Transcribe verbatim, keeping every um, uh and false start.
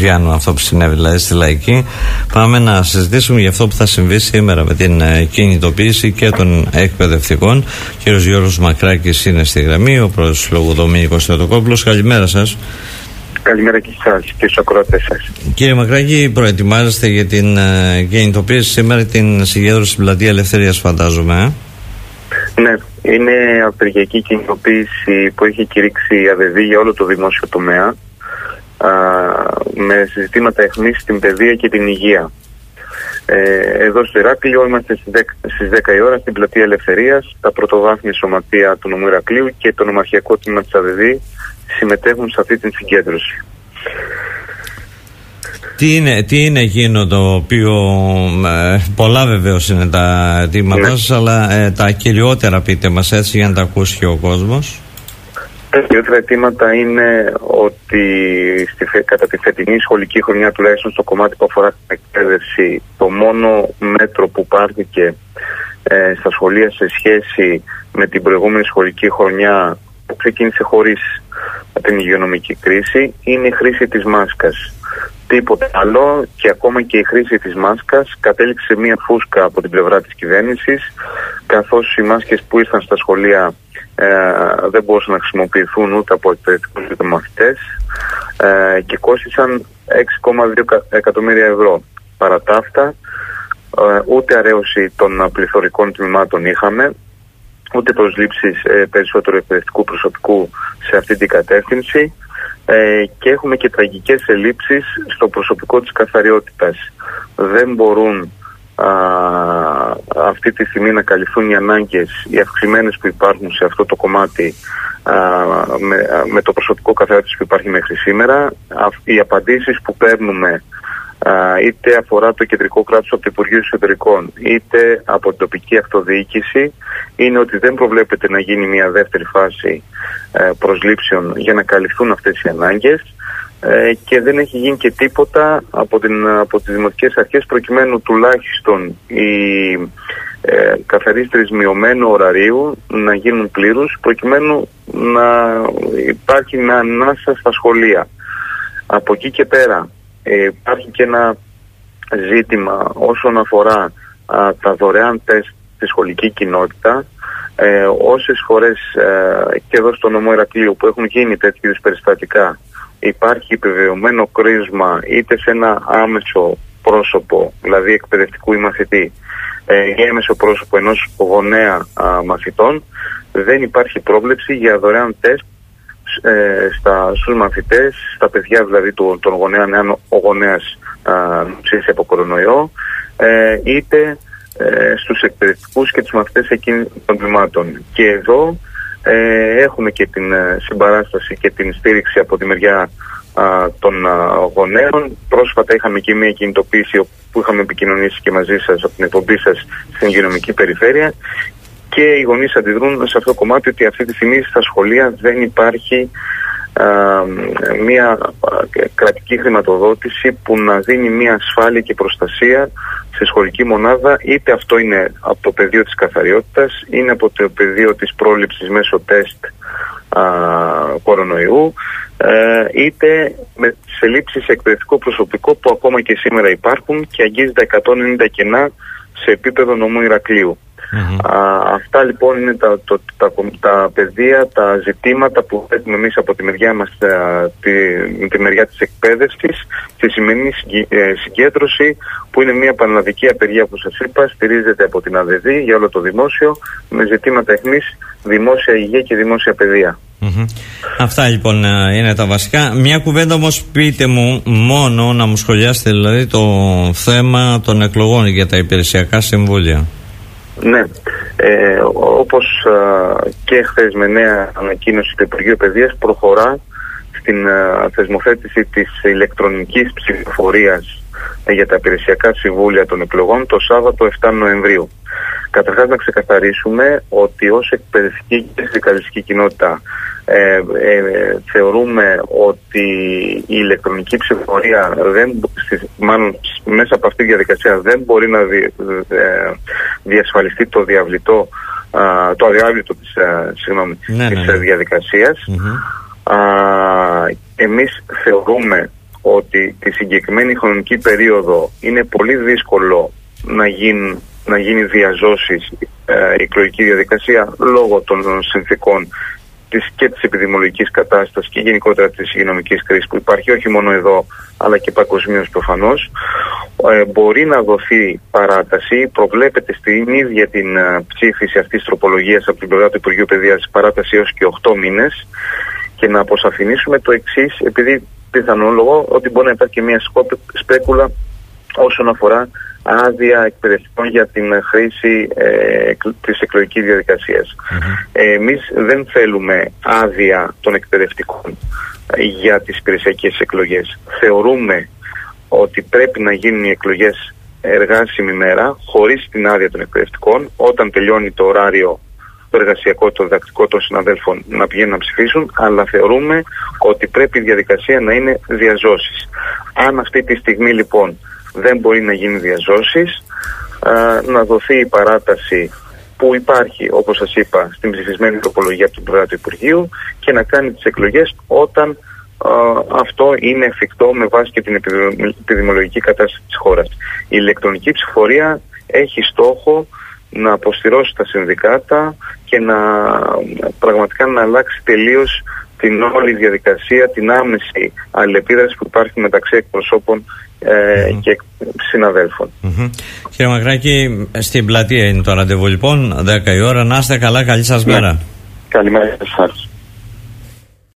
Γιάννου, αυτό που συνέβη δηλαδή στη Λαϊκή. Πάμε να συζητήσουμε για αυτό που θα συμβεί σήμερα με την ε, κινητοποίηση και των εκπαιδευτικών. Ο κ. Γιώργος Μακράκης είναι στη γραμμή, ο πρόεδρος του Συλλόγου Δομήνικος Θεοτοκόπουλος. Καλημέρα σας. Καλημέρα και εσάς και στους ακροατές σας. Κύριε Μακράκη, προετοιμάζεστε για την ε, κινητοποίηση σήμερα, την συγκέντρωση στην Πλατεία Ελευθερίας, φαντάζομαι. Ε? Ναι, είναι απεργιακή κινητοποίηση που έχει κηρύξει η ΑΔΕΔΗ για όλο το δημόσιο τομέα, α, με συζητήματα αιχμής στην παιδεία και την υγεία. Ε, εδώ στο Ηράκλειο είμαστε στις δέκα η ώρα στην Πλατεία Ελευθερίας. Τα πρωτοβάθμια σωματεία του νομού Ηρακλείου και το νομαρχιακό τμήμα της ΑΔΕΔΗ συμμετέχουν σε αυτή την συγκέντρωση. Τι είναι, τι είναι εκείνο το οποίο, ε, πολλά βεβαίως είναι τα αιτήματά σας, ναι, αλλά ε, τα κυριότερα πείτε μας έτσι για να τα ακούσει και ο κόσμος. Τα κυριότερα αιτήματα είναι ότι στη, κατά τη φετινή σχολική χρονιά, τουλάχιστον στο κομμάτι που αφορά την εκπαίδευση, το μόνο μέτρο που πάρθηκε ε, στα σχολεία σε σχέση με την προηγούμενη σχολική χρονιά που ξεκίνησε χωρίς την υγειονομική κρίση είναι η χρήση της μάσκας. Τίποτα άλλο, και ακόμα και η χρήση της μάσκας κατέληξε μία φούσκα από την πλευρά της κυβέρνησης, καθώς οι μάσκες που ήρθαν στα σχολεία ε, δεν μπορούσαν να χρησιμοποιηθούν ούτε από εκπαιδευτικούς ούτε μαθητές ε, και κόστησαν έξι κόμμα δύο εκατομμύρια ευρώ. Παρά τα αυτά, ε, ούτε αρέωση των πληθωρικών τμήματων είχαμε, ούτε προσλήψεις ε, περισσότερου εκπαιδευτικού προσωπικού σε αυτή την κατεύθυνση. Ε, και έχουμε και τραγικές ελλείψεις στο προσωπικό της καθαριότητας. Δεν μπορούν α, αυτή τη στιγμή να καλυφθούν οι ανάγκες, οι αυξημένες που υπάρχουν σε αυτό το κομμάτι α, με, με το προσωπικό καθαριότητας που υπάρχει μέχρι σήμερα. Α, οι απαντήσεις που παίρνουμε α, είτε αφορά το κεντρικό κράτος από το Υπουργείο Εσωτερικών είτε από την τοπική αυτοδιοίκηση είναι ότι δεν προβλέπεται να γίνει μια δεύτερη φάση ε, προσλήψεων για να καλυφθούν αυτές οι ανάγκες ε, και δεν έχει γίνει και τίποτα από, την, από τις δημοτικές αρχές προκειμένου τουλάχιστον οι ε, καθαρίστρες μειωμένου ωραρίου να γίνουν πλήρους, προκειμένου να υπάρχει μια ανάσα στα σχολεία. Από εκεί και πέρα ε, υπάρχει και ένα ζήτημα όσον αφορά α, τα δωρεάν τεστ στη σχολική κοινότητα. Ε, όσες φορές ε, και εδώ στο νομό Ηρακλείου που έχουν γίνει τέτοιου περιστατικά υπάρχει επιβεβαιωμένο κρίσμα είτε σε ένα άμεσο πρόσωπο, δηλαδή εκπαιδευτικού ή μαθητή, ε, ή έμεσο πρόσωπο ενός γονέα α, μαθητών, δεν υπάρχει πρόβλεψη για δωρεάν τεστ ε, στα, στους μαθητές, στα παιδιά δηλαδή του, των γονέων, αν ο γονέας ψήσει από κορονοϊό, ε, είτε ε, στους εκπαιδευτικούς και τους μαθητές εκείνων των τμήματων. Και εδώ ε, έχουμε και την ε, συμπαράσταση και την στήριξη από τη μεριά α, των α, γονέων. Πρόσφατα είχαμε και μια κινητοποίηση που είχαμε επικοινωνήσει και μαζί σας από την εκπομπή σας στην υγειονομική περιφέρεια, και οι γονείς αντιδρούν σε αυτό το κομμάτι ότι αυτή τη στιγμή στα σχολεία δεν υπάρχει α, μια κρατική χρηματοδότηση που να δίνει μια ασφάλεια και προστασία σε σχολική μονάδα, είτε αυτό είναι από το πεδίο της καθαριότητας, είναι από το πεδίο της πρόληψης μέσω τεστ α, κορονοϊού, ε, είτε με τις ελλείψεις σε εκπαιδευτικό προσωπικό που ακόμα και σήμερα υπάρχουν και αγγίζει τα εκατόν ενενήντα κενά σε επίπεδο νομού Ηρακλείου. Mm-hmm. Α, αυτά λοιπόν είναι τα, το, τα, τα, τα πεδία, τα ζητήματα που θέτουμε εμείς από τη μεριά μας, α, τη, τη μεριά της εκπαίδευσης, τη σημερινή ε, συγκέντρωση που είναι μια πανελλαδική απεργία που σας είπα, στηρίζεται από την ΑΔΕΔΗ για όλο το δημόσιο με ζητήματα αιχμής δημόσια υγεία και δημόσια παιδεία. Mm-hmm. Αυτά λοιπόν είναι τα βασικά. Μια κουβέντα όμως πείτε μου, μόνο να μου σχολιάσετε δηλαδή το θέμα των εκλογών για τα υπηρεσιακά συμβούλια. Ναι, ε, όπως α, και χθες με νέα ανακοίνωση του Υπουργείου Παιδείας προχωρά στην α, θεσμοθέτηση της ηλεκτρονικής ψηφοφορίας ε, για τα υπηρεσιακά συμβούλια των εκλογών το Σάββατο επτά Νοεμβρίου. Καταρχάς να ξεκαθαρίσουμε ότι ως εκπαιδευτική και συνδικαλιστική κοινότητα ε, ε, θεωρούμε ότι η ηλεκτρονική ψηφοφορία δεν, μάλλον μέσα από αυτή τη διαδικασία δεν μπορεί να δι, ε, διασφαλιστεί το διαβλητό, α, το αδιάβλητο της, α, συγγνώμη, ναι, της ναι, ναι. διαδικασίας. Mm-hmm. Α, εμείς θεωρούμε ότι τη συγκεκριμένη χρονική περίοδο είναι πολύ δύσκολο να γίνει, να γίνει διαζώσεις ε, η εκλογική διαδικασία λόγω των συνθήκων της, και της επιδημιολογικής κατάστασης και γενικότερα της υγειονομικής κρίσης που υπάρχει όχι μόνο εδώ αλλά και παγκοσμίως προφανώς. Ε, μπορεί να δοθεί παράταση, προβλέπεται στην ίδια την ε, ψήφιση αυτής της τροπολογίας από την πλευρά του Υπουργείου Παιδείας παράταση έως και οκτώ μήνες, και να αποσαφηνίσουμε το εξής, επειδή πιθανόλογο ότι μπορεί να υπάρχει και μια σπέκουλα όσον αφορά άδεια εκπαιδευτικών για την χρήση ε, της εκλογικής διαδικασίας. Mm-hmm. Ε, εμείς δεν θέλουμε άδεια των εκπαιδευτικών για τις υπηρεσιακές εκλογές. Θεωρούμε ότι πρέπει να γίνουν οι εκλογές εργάσιμη μέρα χωρίς την άδεια των εκπαιδευτικών, όταν τελειώνει το ωράριο το εργασιακό, το διδακτικό των συναδέλφων να πηγαίνουν να ψηφίσουν, αλλά θεωρούμε ότι πρέπει η διαδικασία να είναι διαζώσεις. Αν αυτή τη στιγμή λοιπόν δεν μπορεί να γίνει διαζώσεις, α, να δοθεί η παράταση που υπάρχει, όπως σας είπα, στην ψηφισμένη τροπολογία από την πλευρά του Υπουργείου, και να κάνει τις εκλογές όταν α, αυτό είναι εφικτό με βάση και την επιδημιολογική κατάσταση της χώρας. Η ηλεκτρονική ψηφοφορία έχει στόχο να αποστηρώσει τα συνδικάτα και να πραγματικά να αλλάξει τελείως την όλη διαδικασία, την άμεση αλληλεπίδραση που υπάρχει μεταξύ εκπροσώπων ε, mm-hmm. και συναδέλφων. Mm-hmm. Κύριε Μακράκη, στην πλατεία είναι το ραντεβού λοιπόν, δέκα η ώρα. Να είστε καλά, καλή σας μέρα. Καλημέρα σας.